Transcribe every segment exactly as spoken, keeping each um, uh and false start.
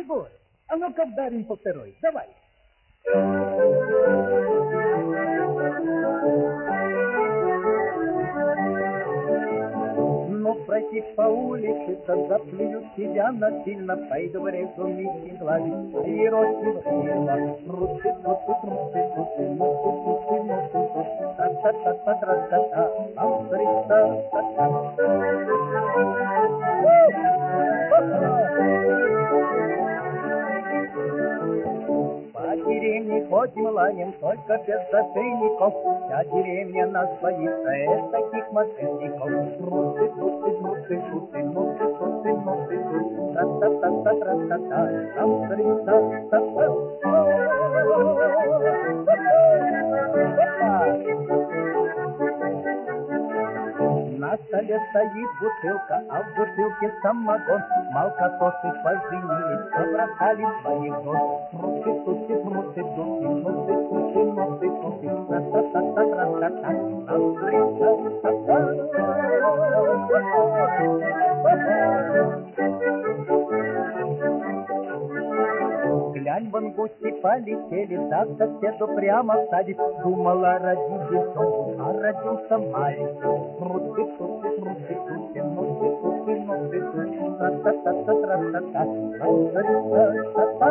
Егор, а ну-ка вдарим по второй, давай. Но пройти по улице, то заплюют тебя насильно, пойду в резумите гладить, и рости врила. Русы, русы, русы, русы, русы, русы, русы, русы, та-та-та-та-та-та-та, та-та-та-та-та-та. По деревне ходим, лаем, только без зашейников. Вся деревня наслоится из таких мошенников. Трусы, трусы, трусы, трусы, носы, трусы, носы, трусы, та-та-та-та-та-та-та, та-та-та-та-та-та. На столе стоит бутылка, а в бутылке самогон. Молокососы поженились, побросали своих жен. Трусы, трусы, трусы, трусы, носы, трусы, носы, трусы, та-та-та-та-та-та-та, та-та-та-та-та. Глянь, вон гости полетели, да к соседу прямо садик. Думала, родить девчонку, а родился мальчик. Трусы, трусы, трусы, трусы, носы, трусы, носы, трусы, та-та-та-та-та-та-та, та-та-та-та-та.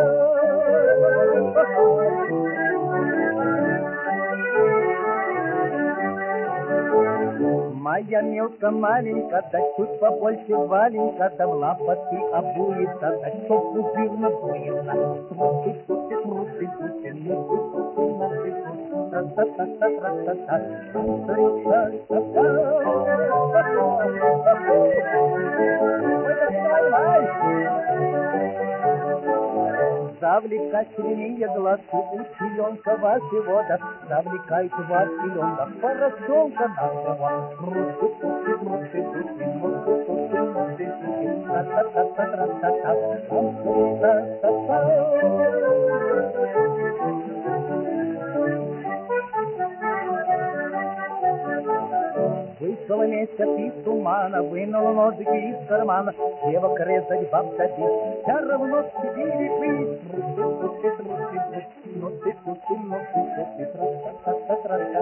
Моя мелка маленькая, да чуть побольше валенька, да в лапотки обуется, да щеку жирно дуется. Трусы, трусы, трусы, трусы, носы, трусы, носы, трусы, та-та-та-та-та-та-та, та-та-та-та-та. Завлекать сильнее глазки, учеленка Василода, завлекает Василенка, поросенка нашего. Трусы, трусы, трусы, трусы, носы, трусы, носы, трусы, та-та-та-та-та-та-та, та-та-та-та-та. Вышел месяц из тумана, вынул ножики из кармана, девок резать, баб садить, все равно сидели вы. Трусы, трусы, трусы, трусы, носы, трусы, носы, трусы, тра-та-та-та-та-та.